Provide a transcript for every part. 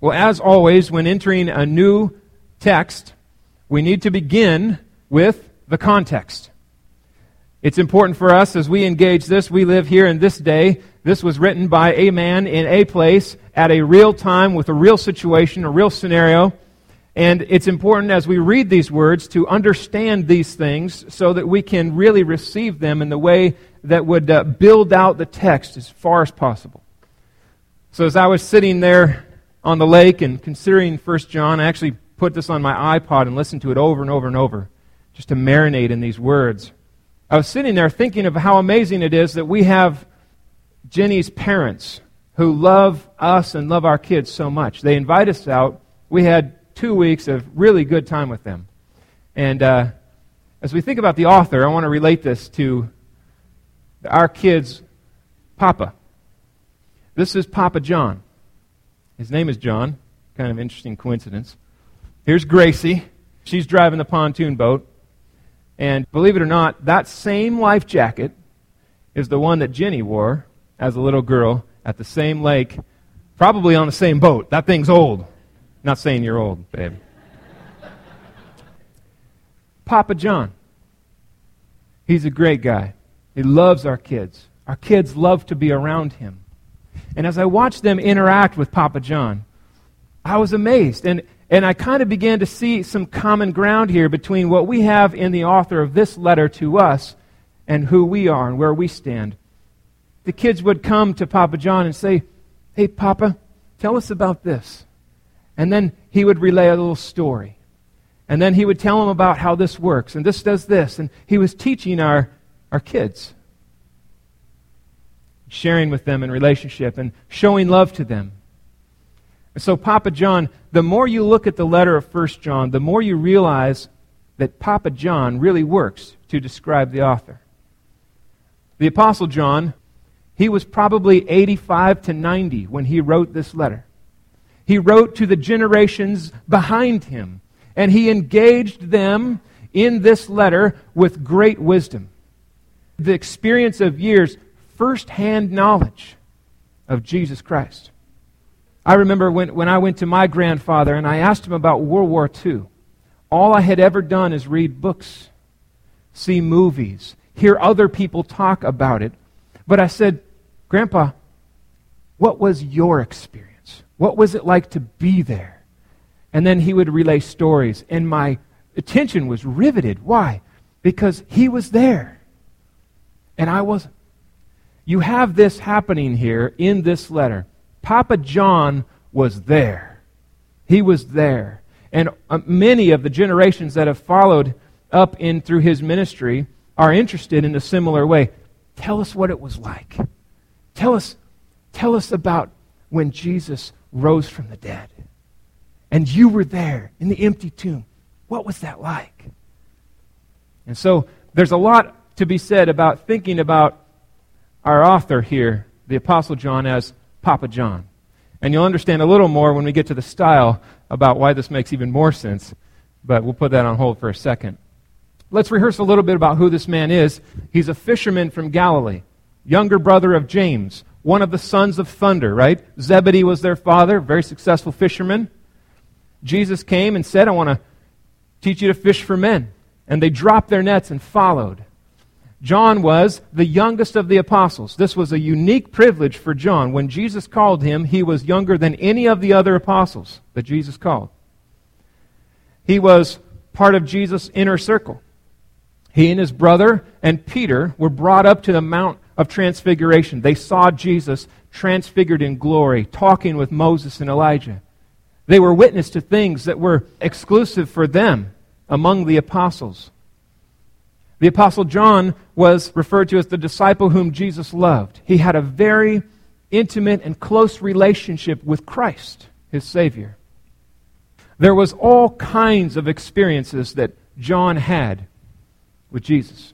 Well, as always, when entering a new text, we need to begin with the context. It's important for us as we engage this. We live here in this day. This was written by a man in a place at a real time with a real situation, a real scenario. And it's important as we read these words to understand these things so that we can really receive them in the way that would build out the text as far as possible. So as I was sitting there on the lake and considering 1 John, I actually put this on my iPod and listened to it over and over and over just to marinate in these words. I was sitting there thinking of how amazing it is that we have Jenny's parents who love us and love our kids so much. They invite us out. We had 2 weeks of really good time with them. And as we think about the author, I want to relate this to our kids' Papa. This is Papa John. His name is John. Kind of interesting coincidence. Here's Gracie. She's driving the pontoon boat. And believe it or not, that same life jacket is the one that Jenny wore as a little girl at the same lake, probably on the same boat. That thing's old. Not saying you're old, babe. Papa John. He's a great guy. He loves our kids. Our kids love to be around him. And as I watched them interact with Papa John, I was amazed. And I kind of began to see some common ground here between what we have in the author of this letter to us and who we are and where we stand. The kids would come to Papa John and say, "Hey, Papa, tell us about this." And then he would relay a little story. And then he would tell them about how this works, and this does this. And he was teaching our kids, sharing with them in relationship and showing love to them. And so Papa John, the more you look at the letter of 1 John, the more you realize that Papa John really works to describe the author. The Apostle John, he was probably 85 to 90 when he wrote this letter. He wrote to the generations behind him, and he engaged them in this letter with great wisdom. The experience of years, first-hand knowledge of Jesus Christ. I remember when I went to my grandfather and I asked him about World War II. All I had ever done is read books, see movies, hear other people talk about it. But I said, "Grandpa, what was your experience? What was it like to be there?" And then he would relay stories, and my attention was riveted. Why? Because he was there, and I wasn't. You have this happening here in this letter. Papa John was there. He was there. And many of the generations that have followed up in through his ministry are interested in a similar way. Tell us what it was like. Tell us about when Jesus rose from the dead. And you were there in the empty tomb. What was that like? And so there's a lot to be said about thinking about our author here, the Apostle John, as Papa John. And you'll understand a little more when we get to the style about why this makes even more sense. But we'll put that on hold for a second. Let's rehearse a little bit about who this man is. He's a fisherman from Galilee, younger brother of James, one of the sons of thunder, right? Zebedee was their father, very successful fisherman. Jesus came and said, "I want to teach you to fish for men." And they dropped their nets and followed. John was the youngest of the apostles. This was a unique privilege for John. When Jesus called him, he was younger than any of the other apostles that Jesus called. He was part of Jesus' inner circle. He and his brother and Peter were brought up to the Mount of Transfiguration. They saw Jesus transfigured in glory, talking with Moses and Elijah. They were witness to things that were exclusive for them among the apostles. The Apostle John was referred to as the disciple whom Jesus loved. He had a very intimate and close relationship with Christ, his Savior. There was all kinds of experiences that John had with Jesus.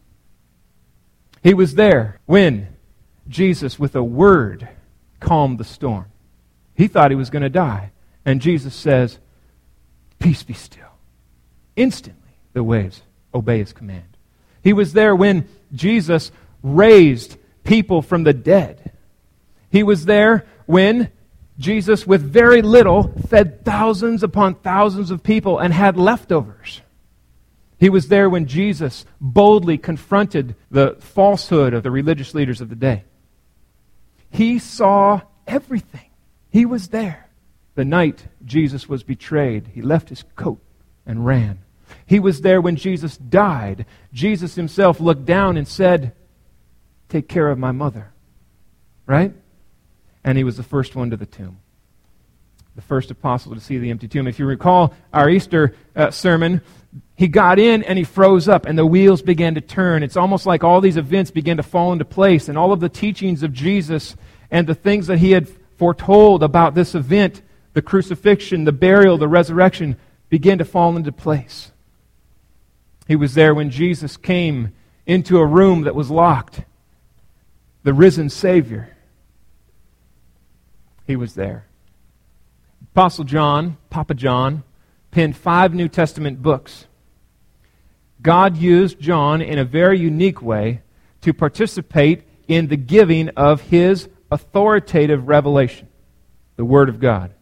He was there when Jesus, with a word, calmed the storm. He thought he was going to die. And Jesus says, "Peace be still." Instantly, the waves obey his command. He was there when Jesus raised people from the dead. He was there when Jesus, with very little, fed thousands upon thousands of people and had leftovers. He was there when Jesus boldly confronted the falsehood of the religious leaders of the day. He saw everything. He was there. The night Jesus was betrayed, he left his coat and ran. He was there when Jesus died. Jesus himself looked down and said, "Take care of my mother." Right? And he was the first one to the tomb. The first apostle to see the empty tomb. If you recall our Easter sermon, he got in and he froze up and the wheels began to turn. It's almost like all these events began to fall into place, and all of the teachings of Jesus and the things that he had foretold about this event, the crucifixion, the burial, the resurrection, began to fall into place. He was there when Jesus came into a room that was locked. The risen Savior. He was there. Apostle John, Papa John, penned 5 New Testament books. God used John in a very unique way to participate in the giving of his authoritative revelation, the Word of God.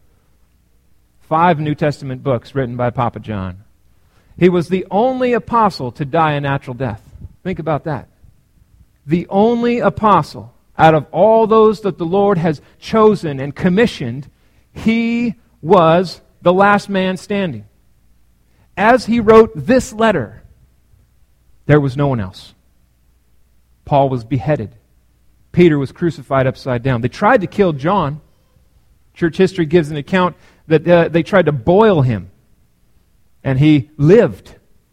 5 New Testament books written by Papa John. He was the only apostle to die a natural death. Think about that. The only apostle out of all those that the Lord has chosen and commissioned, he was the last man standing. As he wrote this letter, there was no one else. Paul was beheaded. Peter was crucified upside down. They tried to kill John. Church history gives an account that they tried to boil him, and he lived.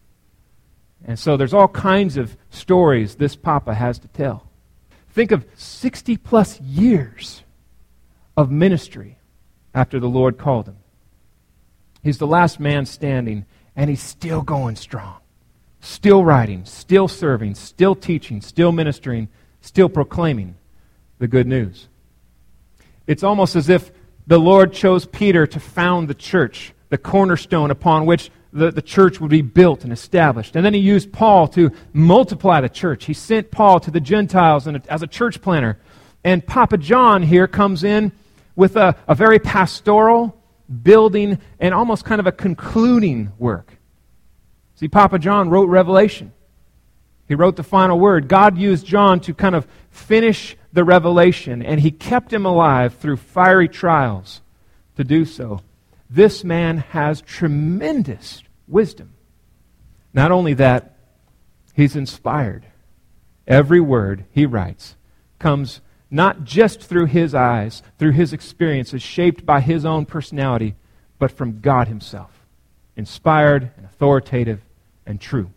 And so there's all kinds of stories this Papa has to tell. Think of 60 plus years of ministry after the Lord called him. He's the last man standing, and he's still going strong. Still writing, still serving, still teaching, still ministering, still proclaiming the good news. It's almost as if the Lord chose Peter to found the church, the cornerstone upon which the church would be built and established. And then he used Paul to multiply the church. He sent Paul to the Gentiles as a church planner. And Papa John here comes in with a very pastoral, building, and almost kind of a concluding work. See, Papa John wrote Revelation. He wrote the final word. God used John to kind of finish the revelation, and he kept him alive through fiery trials to do so. This man has tremendous wisdom. Not only that, he's inspired. Every word he writes comes not just through his eyes, through his experiences, shaped by his own personality, but from God himself. Inspired and authoritative and true.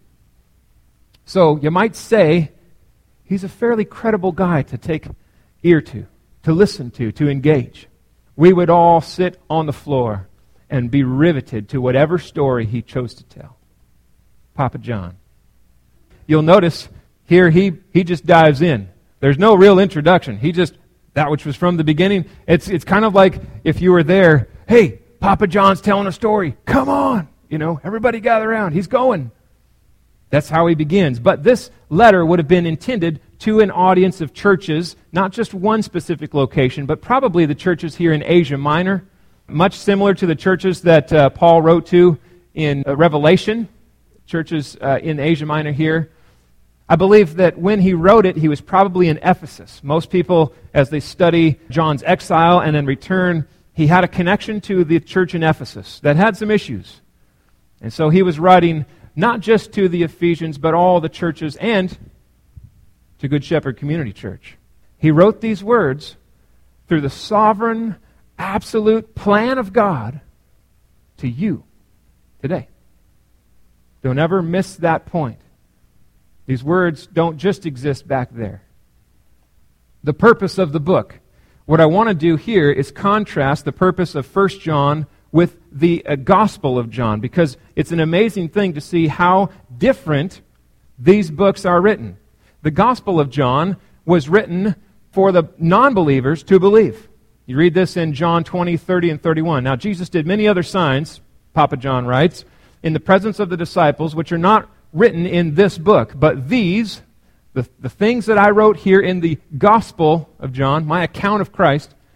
So you might say he's a fairly credible guy to take ear to listen to engage. We would all sit on the floor and be riveted to whatever story he chose to tell. Papa John. You'll notice here he just dives in. There's no real introduction. He just, that which was from the beginning. It's kind of like if you were there, hey, Papa John's telling a story. Come on. Everybody gather around. He's going. That's how he begins. But this letter would have been intended to an audience of churches, not just one specific location, but probably the churches here in Asia Minor, much similar to the churches that Paul wrote to in Revelation, churches in Asia Minor here. I believe that when he wrote it, he was probably in Ephesus. Most people, as they study John's exile and then return, he had a connection to the church in Ephesus that had some issues. And so he was writing not just to the Ephesians, but all the churches and to Good Shepherd Community Church. He wrote these words through the sovereign, absolute plan of God to you today. Don't ever miss that point. These words don't just exist back there. The purpose of the book. What I want to do here is contrast the purpose of 1 John with the Gospel of John, because it's an amazing thing to see how different these books are written. The Gospel of John was written for the non-believers to believe. You read this in John 20, 30, and 31. Now, Jesus did many other signs, Papa John writes, in the presence of the disciples, which are not written in this book, but these, the things that I wrote here in the Gospel of John, my account of Christ,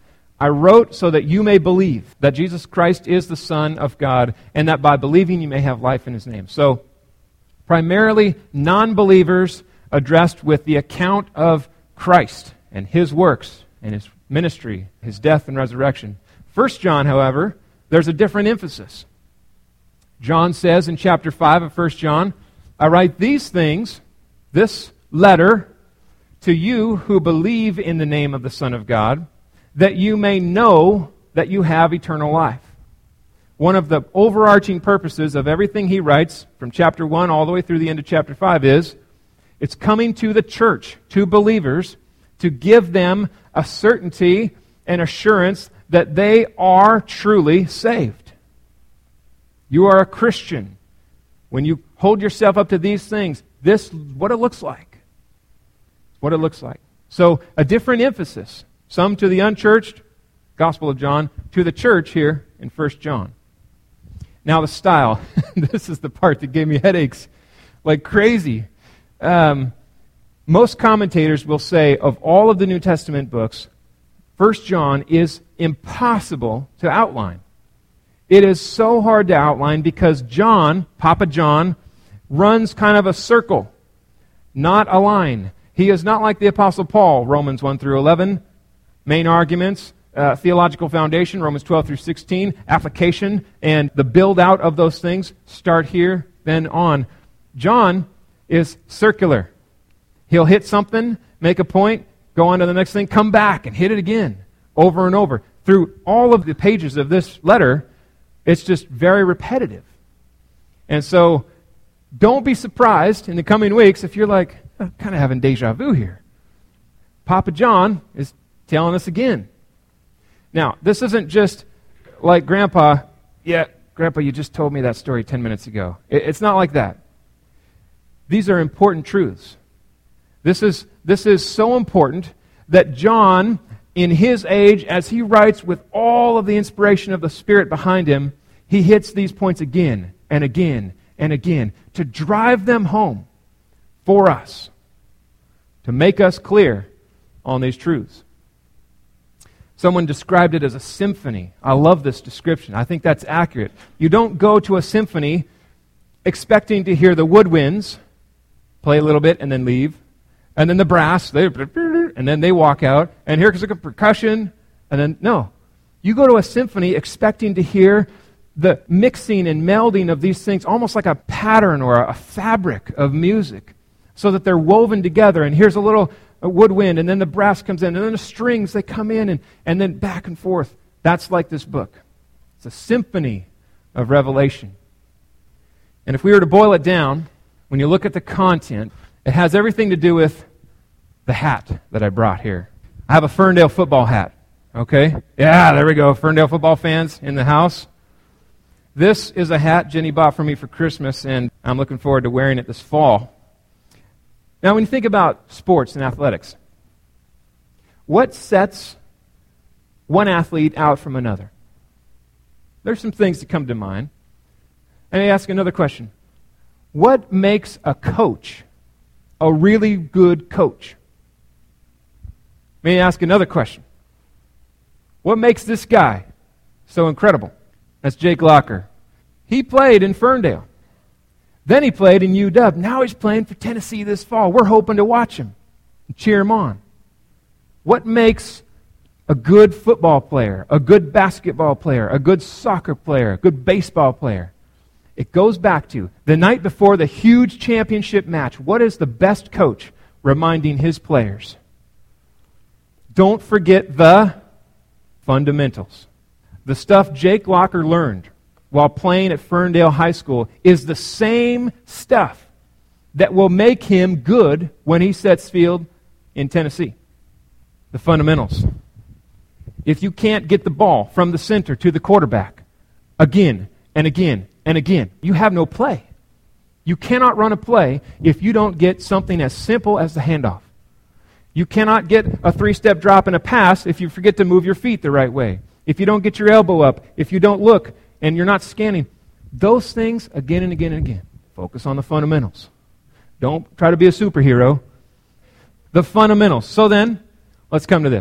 I wrote so that you may believe that Jesus Christ is the Son of God, and that by believing you may have life in his name. So, primarily non-believers addressed with the account of Christ and his works and his ministry, his death and resurrection. 1 John, however, there's a different emphasis. John says in chapter 5 of 1 John, I write these things, this letter, to you who believe in the name of the Son of God, that you may know that you have eternal life. One of the overarching purposes of everything he writes, from chapter 1 all the way through the end of chapter 5, is it's coming to the church, to believers, to give them a certainty and assurance that they are truly saved. You are a Christian. When you hold yourself up to these things, this is what it looks like. What it looks like. So, a different emphasis. Some to the unchurched, Gospel of John, to the church here in 1 John. Now the style. This is the part that gave me headaches like crazy. Most commentators will say of all of the New Testament books, 1 John is impossible to outline. It is so hard to outline because John, Papa John, runs kind of a circle, not a line. He is not like the Apostle Paul, Romans 1 through 11, main arguments, theological foundation, Romans 12 through 16, application, and the build-out of those things start here, then on. John is circular. He'll hit something, make a point, go on to the next thing, come back and hit it again, over and over. Through all of the pages of this letter, it's just very repetitive. And so, don't be surprised in the coming weeks if you're like, I'm kind of having deja vu here. Papa John is telling us again. Now, this isn't just like Grandpa, Grandpa, you just told me that story 10 minutes ago. It's not like that. These are important truths. This is so important that John, in his age, as he writes with all of the inspiration of the Spirit behind him, he hits these points again and again and again to drive them home for us, to make us clear on these truths. Someone described it as a symphony. I love this description. I think that's accurate. You don't go to a symphony expecting to hear the woodwinds play a little bit and then leave, and then the brass, and then they walk out, and here comes the percussion, and then, no. You go to a symphony expecting to hear the mixing and melding of these things almost like a pattern or a fabric of music, so that they're woven together, and here's a little woodwind, and then the brass comes in, and then the strings, they come in, and then back and forth. That's like this book. It's a symphony of revelation. And if we were to boil it down, when you look at the content, it has everything to do with the hat that I brought here. I have a Ferndale football hat, okay? Yeah, there we go, Ferndale football fans in the house. This is a hat Jenny bought for me for Christmas, and I'm looking forward to wearing it this fall. Now, when you think about sports and athletics, what sets one athlete out from another? There's some things that come to mind. And I ask another question. What makes a coach a really good coach? May I ask another question. What makes this guy so incredible? That's Jake Locker. He played in Ferndale. Then he played in UW. Now he's playing for Tennessee this fall. We're hoping to watch him and cheer him on. What makes a good football player, a good basketball player, a good soccer player, a good baseball player? It goes back to the night before the huge championship match. What is the best coach reminding his players? Don't forget the fundamentals. The stuff Jake Locker learned while playing at Ferndale High School is the same stuff that will make him good when he sets field in Tennessee. The fundamentals. If you can't get the ball from the center to the quarterback again and again and again, you have no play. You cannot run a play if you don't get something as simple as the handoff. You cannot get a 3-step drop and a pass if you forget to move your feet the right way. If you don't get your elbow up, if you don't look and you're not scanning. Those things again and again and again. Focus on the fundamentals. Don't try to be a superhero. The fundamentals. So then, let's come to this.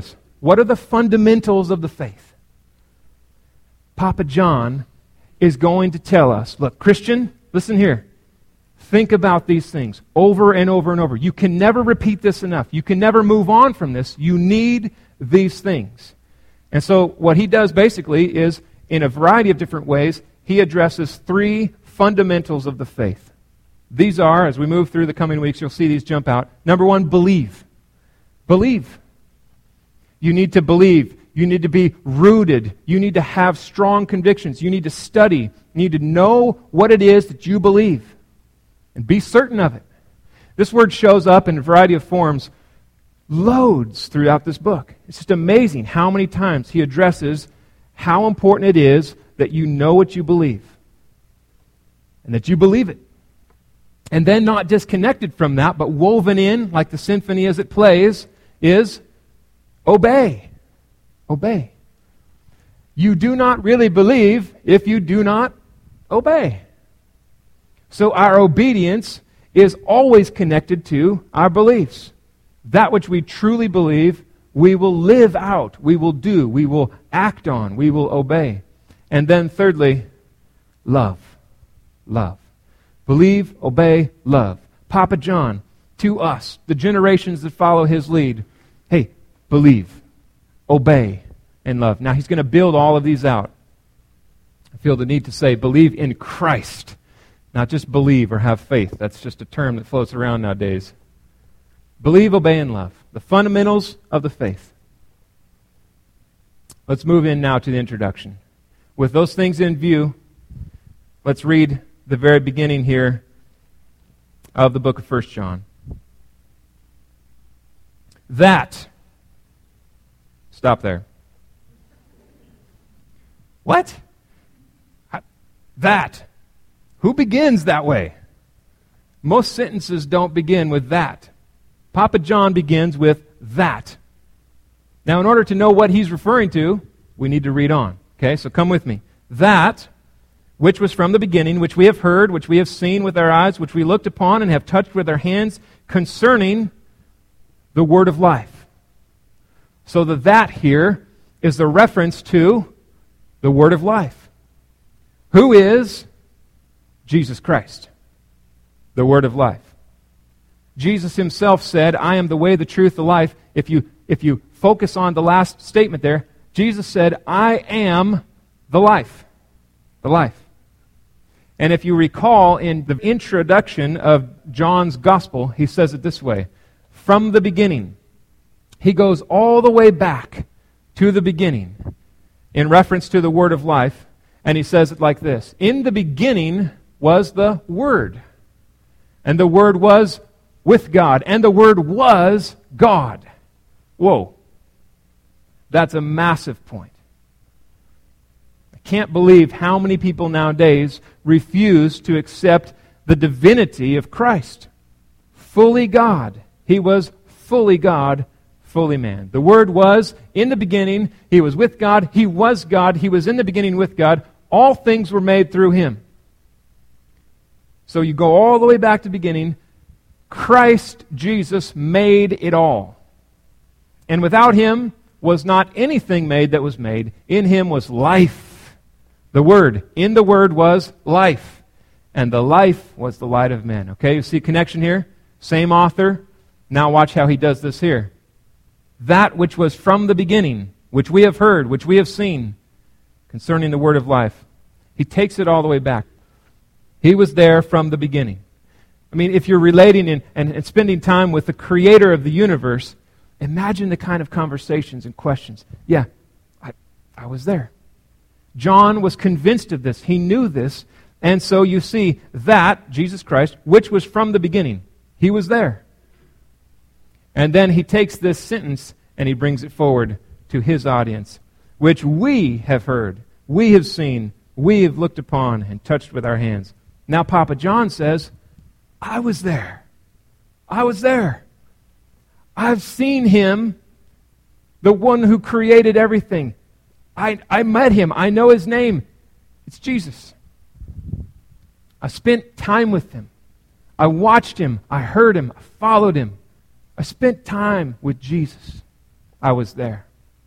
What are the fundamentals of the faith? Papa John is going to tell us, look, Christian, listen here. Think about these things over and over and over. You can never repeat this enough. You can never move on from this. You need these things. And so what he does basically is, in a variety of different ways, he addresses three fundamentals of the faith. These are, as we move through the coming weeks, you'll see these jump out. Number one, believe. Believe. You need to believe. You need to be rooted. You need to have strong convictions. You need to study. You need to know what it is that you believe. And be certain of it. This word shows up in a variety of forms, loads throughout this book. It's just amazing how many times he addresses how important it is that you know what you believe. And that you believe it. And then not disconnected from that, but woven in, like the symphony as it plays, is obey. Obey. You do not really believe if you do not obey. So our obedience is always connected to our beliefs. That which we truly believe, we will live out, we will do, we will act on, we will obey. And then thirdly, love. Love. Believe, obey, love. Papa John, to us, the generations that follow his lead, hey, believe, obey, and love. Now he's going to build all of these out. I feel the need to say, believe in Christ. Not just believe or have faith. That's just a term that floats around nowadays. Believe, obey, and love. The fundamentals of the faith. Let's move in now to the introduction. With those things in view, let's read the very beginning here of the book of 1 John. That. Stop there. What? That. Who begins that way? Most sentences don't begin with that. Papa John begins with that. Now, in order to know what he's referring to, we need to read on. Okay, so come with me. That, which was from the beginning, which we have heard, which we have seen with our eyes, which we looked upon and have touched with our hands, concerning the word of life. So the that here is the reference to the word of life. Who is Jesus Christ, the word of life. Jesus himself said, I am the way, the truth, the life. If you focus on the last statement there, Jesus said, I am the life. The life. And if you recall in the introduction of John's gospel, he says it this way, from the beginning. He goes all the way back to the beginning in reference to the word of life, and he says it like this, in the beginning was the Word, and the Word was with God, and the Word was God. Whoa. That's a massive point. I can't believe how many people nowadays refuse to accept the divinity of Christ. Fully God. He was fully God, fully man. The Word was in the beginning. He was with God. He was God. He was in the beginning with God. All things were made through Him. So you go all the way back to the beginning. Christ Jesus made it all. And without Him was not anything made that was made. In Him was life. The Word. In the Word was life. And the life was the light of men. Okay, you see connection here? Same author. Now watch how he does this here. That which was from the beginning, which we have heard, which we have seen, concerning the word of life. He takes it all the way back. He was there from the beginning. I mean, if you're relating and spending time with the creator of the universe, imagine the kind of conversations and questions. Yeah, I was there. John was convinced of this. He knew this. And so you see that, Jesus Christ, which was from the beginning. He was there. And then he takes this sentence and he brings it forward to his audience, which we have heard, we have seen, we have looked upon and touched with our hands. Now Papa John says, I was there. I was there. I've seen Him, the one who created everything. I met Him. I know His name. It's Jesus. I spent time with Him. I watched Him. I heard Him. I followed Him. I spent time with Jesus. I was there.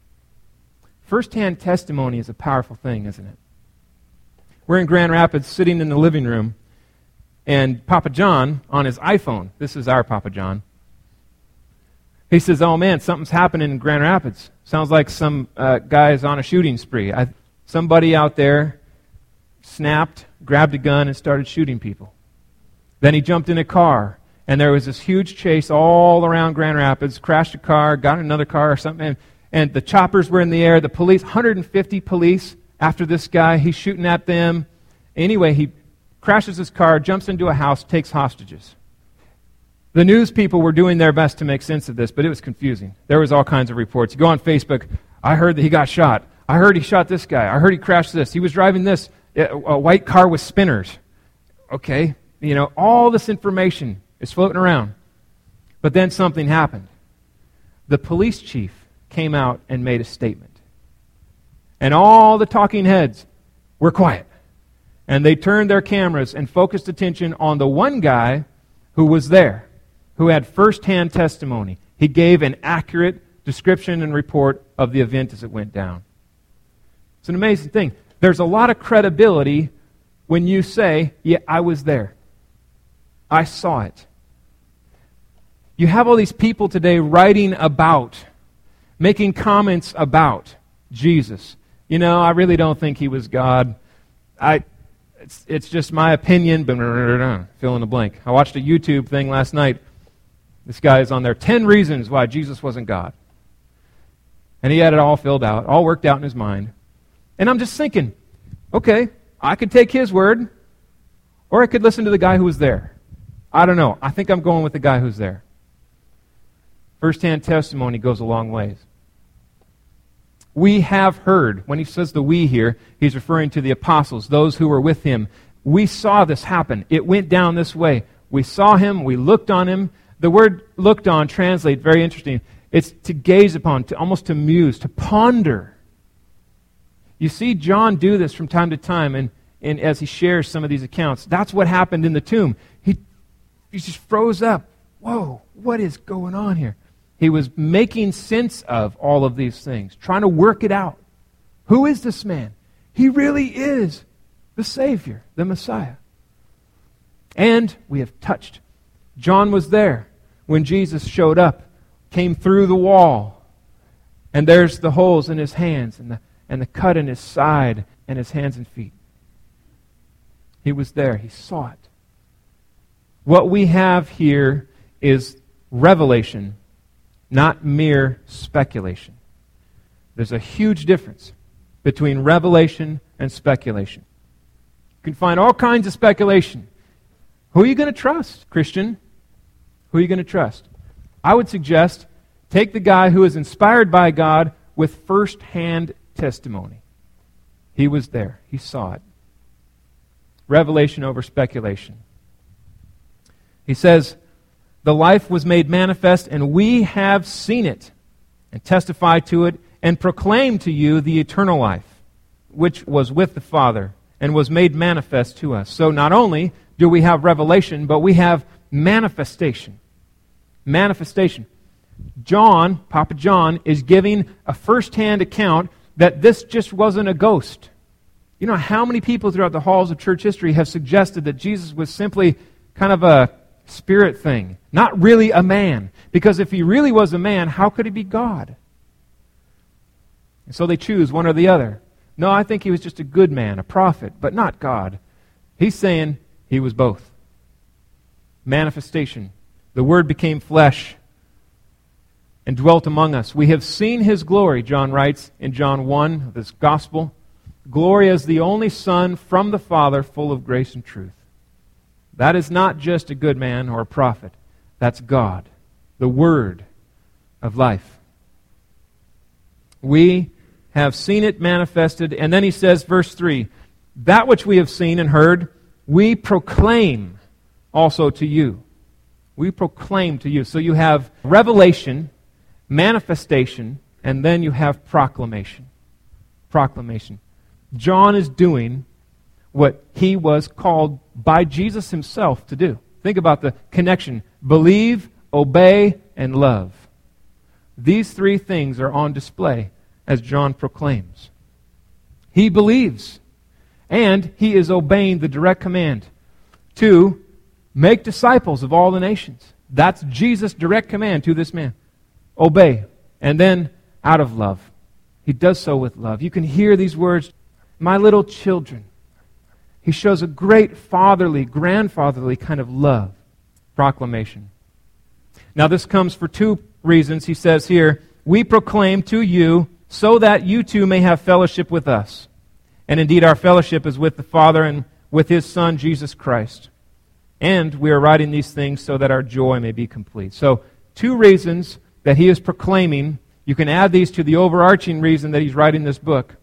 First-hand testimony is a powerful thing, isn't it? We're in Grand Rapids sitting in the living room, and Papa John, on his iPhone, this is our Papa John, he says, oh man, something's happening in Grand Rapids. Sounds like some guy's on a shooting spree. Somebody out there snapped, grabbed a gun, and started shooting people. Then he jumped in a car, and there was this huge chase all around Grand Rapids, crashed a car, got in another car or something, and the choppers were in the air. The police, 150 police after this guy. He's shooting at them. Anyway, he crashes his car, jumps into a house, takes hostages. The news people were doing their best to make sense of this, but it was confusing. There was all kinds of reports. You go on Facebook, I heard that he got shot. I heard he shot this guy. I heard he crashed this. He was driving this, a white car with spinners. Okay, all this information is floating around. But then something happened. The police chief came out and made a statement. And all the talking heads were quiet. And they turned their cameras and focused attention on the one guy who was there, who had first-hand testimony. He gave an accurate description and report of the event as it went down. It's an amazing thing. There's a lot of credibility when you say, yeah, I was there. I saw it. You have all these people today writing about, making comments about Jesus. I really don't think he was God. It's just my opinion, but fill in the blank. I watched a YouTube thing last night. This guy is on there, 10 reasons why Jesus wasn't God. And he had it all filled out, all worked out in his mind. And I'm just thinking, okay, I could take his word, or I could listen to the guy who was there. I don't know. I think I'm going with the guy who's there. First-hand testimony goes a long ways. We have heard, when he says the we here, he's referring to the apostles, those who were with him. We saw this happen. It went down this way. We saw him, we looked on him. The word looked on translate, very interesting. It's to gaze upon, almost to muse, to ponder. You see John do this from time to time, and as he shares some of these accounts. That's what happened in the tomb. He just froze up. Whoa, what is going on here? He was making sense of all of these things, trying to work it out. Who is this man? He really is the Savior, the Messiah. And we have touched. John was there when Jesus showed up, came through the wall, and there's the holes in his hands and the cut in his side and his hands and feet. He was there. He saw it. What we have here is revelation, not mere speculation. There's a huge difference between revelation and speculation. You can find all kinds of speculation. Who are you going to trust, Christian? Who are you going to trust? I would suggest take the guy who is inspired by God with first-hand testimony. He was there. He saw it. Revelation over speculation. He says, the life was made manifest, and we have seen it, and testify to it, and proclaim to you the eternal life, which was with the Father, and was made manifest to us. So not only do we have revelation, but we have manifestation. Manifestation. John, Papa John, is giving a first-hand account that this just wasn't a ghost. You know how many people throughout the halls of church history have suggested that Jesus was simply kind of a spirit thing, not really a man. Because if he really was a man, how could he be God? And so they choose one or the other. No, I think he was just a good man, a prophet, but not God. He's saying he was both. Manifestation. The Word became flesh and dwelt among us. We have seen his glory, John writes in John 1, this gospel. Glory as the only Son from the Father, full of grace and truth. That is not just a good man or a prophet. That's God, the Word of life. We have seen it manifested. And then he says, verse 3, that which we have seen and heard, we proclaim also to you. We proclaim to you. So you have revelation, manifestation, and then you have proclamation. Proclamation. John is doing what he was called by Jesus himself to do. Think about the connection. Believe, obey, and love. These three things are on display as John proclaims. He believes, and he is obeying the direct command to make disciples of all the nations. That's Jesus' direct command to this man. Obey. And then, out of love. He does so with love. You can hear these words, my little children. He shows a great fatherly, grandfatherly kind of love. Proclamation. Now this comes for two reasons. He says here, we proclaim to you so that you too may have fellowship with us. And indeed our fellowship is with the Father and with His Son, Jesus Christ. And we are writing these things so that our joy may be complete. So, two reasons that he is proclaiming. You can add these to the overarching reason that he's writing this book.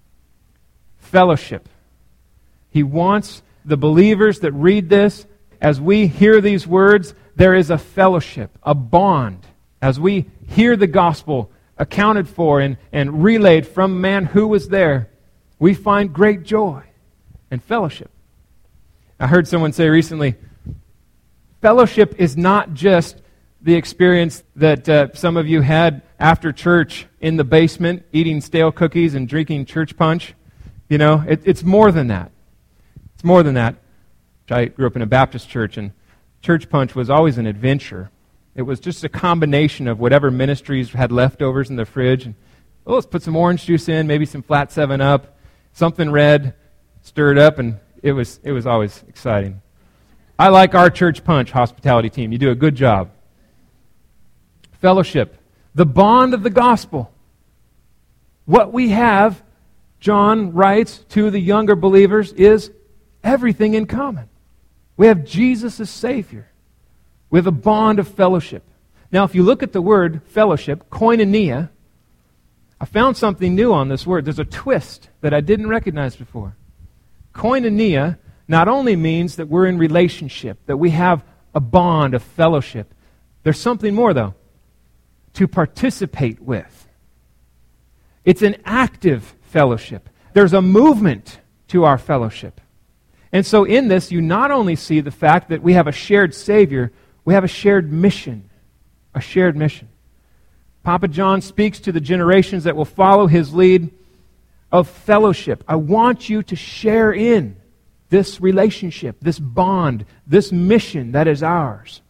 Fellowship. He wants the believers that read this, as we hear these words, there is a fellowship, a bond. As we hear the gospel accounted for and relayed from a man who was there, we find great joy and fellowship. I heard someone say recently, fellowship is not just the experience that some of you had after church in the basement, eating stale cookies and drinking church punch. You know, it's more than that. It's more than that. I grew up in a Baptist church, and church punch was always an adventure. It was just a combination of whatever ministries had leftovers in the fridge. And, let's put some orange juice in, maybe some flat 7-Up, something red, stir it up, and it was always exciting. I like our church punch hospitality team. You do a good job. Fellowship. The bond of the gospel. What we have, John writes to the younger believers, is everything in common. We have Jesus as Savior. We have a bond of fellowship. Now, if you look at the word fellowship, koinonia, I found something new on this word. There's a twist that I didn't recognize before. Koinonia not only means that we're in relationship, that we have a bond of fellowship. There's something more, though. To participate with. It's an active fellowship. There's a movement to our fellowship. And so in this, you not only see the fact that we have a shared Savior, we have a shared mission. A shared mission. Papa John speaks to the generations that will follow his lead of fellowship. I want you to share in this relationship, this bond, this mission that is ours.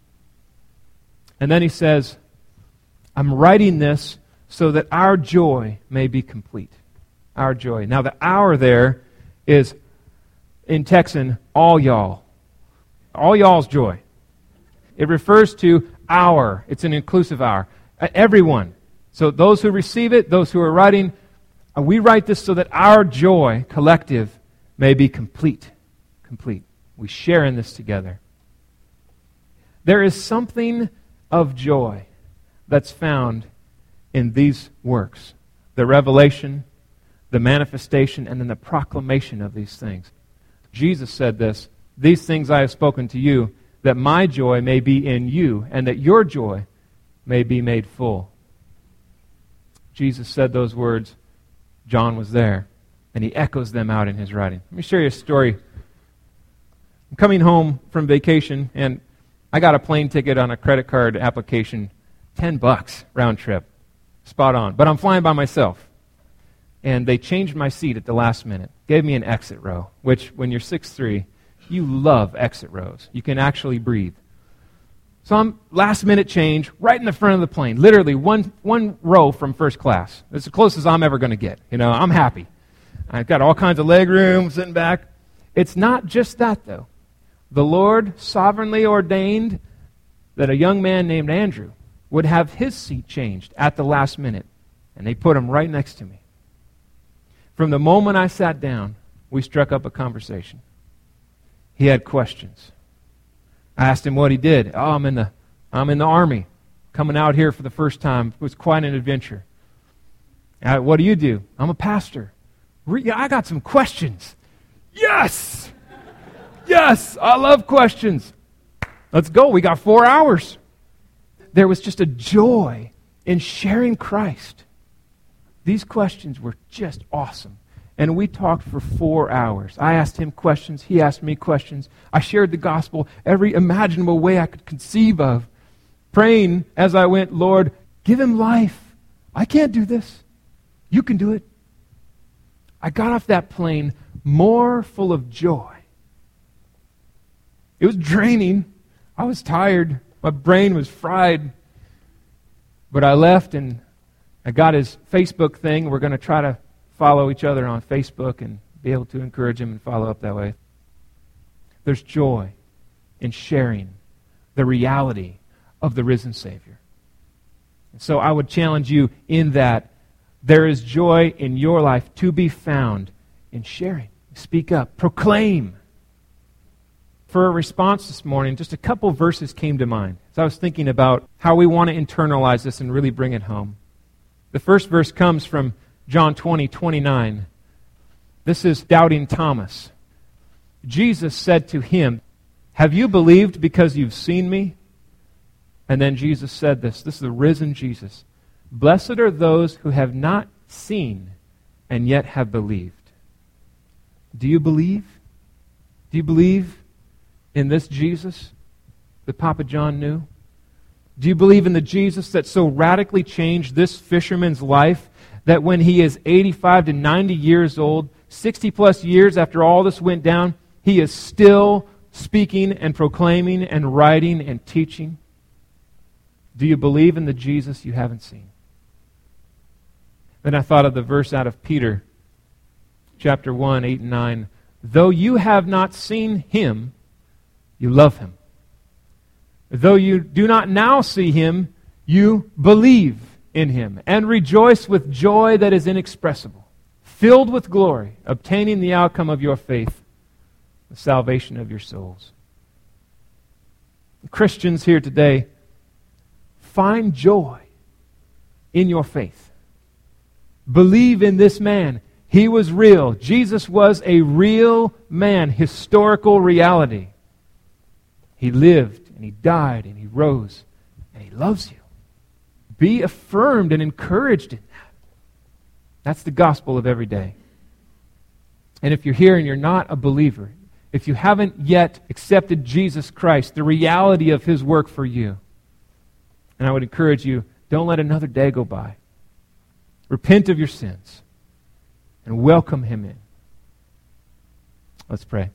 And then he says, I'm writing this so that our joy may be complete. Our joy. Now the our there is, in Texan, all y'all. All y'all's joy. It refers to our. It's an inclusive our. Everyone. So those who receive it, those who are writing, we write this so that our joy, collective, may be complete. Complete. We share in this together. There is something of joy that's found in these works. The revelation, the manifestation, and then the proclamation of these things. Jesus said this, these things I have spoken to you, that my joy may be in you, and that your joy may be made full. Jesus said those words. John was there, and he echoes them out in his writing. Let me share you a story. I'm coming home from vacation, and I got a plane ticket on a credit card application, $10 round trip. Spot on. But I'm flying by myself. And they changed my seat at the last minute. Gave me an exit row, which when you're 6'3", you love exit rows. You can actually breathe. So I'm last minute change right in the front of the plane. Literally one row from first class. It's the closest I'm ever going to get. You know, I'm happy. I've got all kinds of leg room sitting back. It's not just that, though. The Lord sovereignly ordained that a young man named Andrew would have his seat changed at the last minute. And they put him right next to me. From the moment I sat down, we struck up a conversation. He had questions. I asked him what he did. Oh, I'm in the Army, coming out here for the first time. It was quite an adventure. What do you do? I'm a pastor. I got some questions. Yes! Yes! I love questions. Let's go. We got 4 hours. There was just a joy in sharing Christ. These questions were just awesome. And we talked for 4 hours. I asked him questions. He asked me questions. I shared the gospel every imaginable way I could conceive of. Praying as I went, Lord, give him life. I can't do this. You can do it. I got off that plane more full of joy. It was draining. I was tired. My brain was fried. But I left and I got his Facebook thing. We're going to try to follow each other on Facebook and be able to encourage him and follow up that way. There's joy in sharing the reality of the risen Savior. And so I would challenge you in that there is joy in your life to be found in sharing. Speak up. Proclaim. For a response this morning, just a couple verses came to mind. So I was thinking about how we want to internalize this and really bring it home. The first verse comes from John 20:29. This is doubting Thomas. Jesus said to him, "Have you believed because you've seen me?" And then Jesus said this. This is the risen Jesus. "Blessed are those who have not seen and yet have believed." Do you believe? Do you believe in this Jesus that Papa John knew? Do you believe in the Jesus that so radically changed this fisherman's life that when he is 85 to 90 years old, 60 plus years after all this went down, he is still speaking and proclaiming and writing and teaching? Do you believe in the Jesus you haven't seen? Then I thought of the verse out of Peter, chapter 1, 8 and 9. Though you have not seen him, you love him. Though you do not now see him, you believe in him and rejoice with joy that is inexpressible, filled with glory, obtaining the outcome of your faith, the salvation of your souls. Christians here today, find joy in your faith. Believe in this man. He was real. Jesus was a real man, historical reality. He lived and he died and he rose and he loves you. Be affirmed and encouraged in that. That's the gospel of every day. And if you're here and you're not a believer, if you haven't yet accepted Jesus Christ, the reality of his work for you, and I would encourage you, don't let another day go by. Repent of your sins and welcome him in. Let's pray.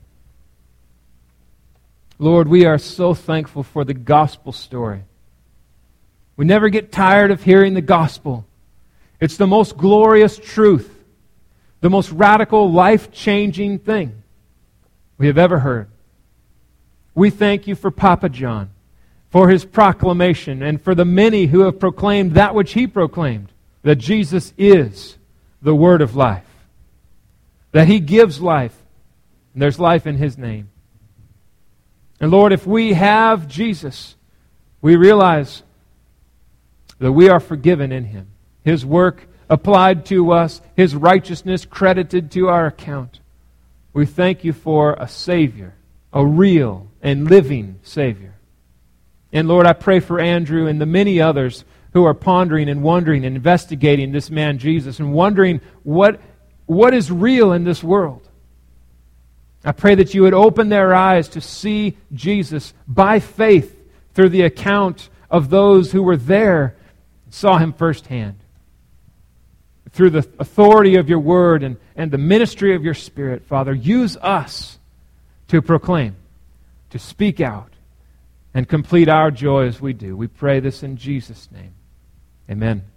Lord, we are so thankful for the gospel story. We never get tired of hearing the gospel. It's the most glorious truth, the most radical, life-changing thing we have ever heard. We thank you for Papa John, for his proclamation, and for the many who have proclaimed that which he proclaimed, that Jesus is the Word of life, that he gives life, and there's life in his name. And Lord, if we have Jesus, we realize that we are forgiven in him. His work applied to us, his righteousness credited to our account. We thank you for a Savior, a real and living Savior. And Lord, I pray for Andrew and the many others who are pondering and wondering and investigating this man Jesus and wondering what is real in this world. I pray that you would open their eyes to see Jesus by faith through the account of those who were there and saw him firsthand. Through the authority of your word and the ministry of your Spirit, Father, use us to proclaim, to speak out, and complete our joy as we do. We pray this in Jesus' name. Amen.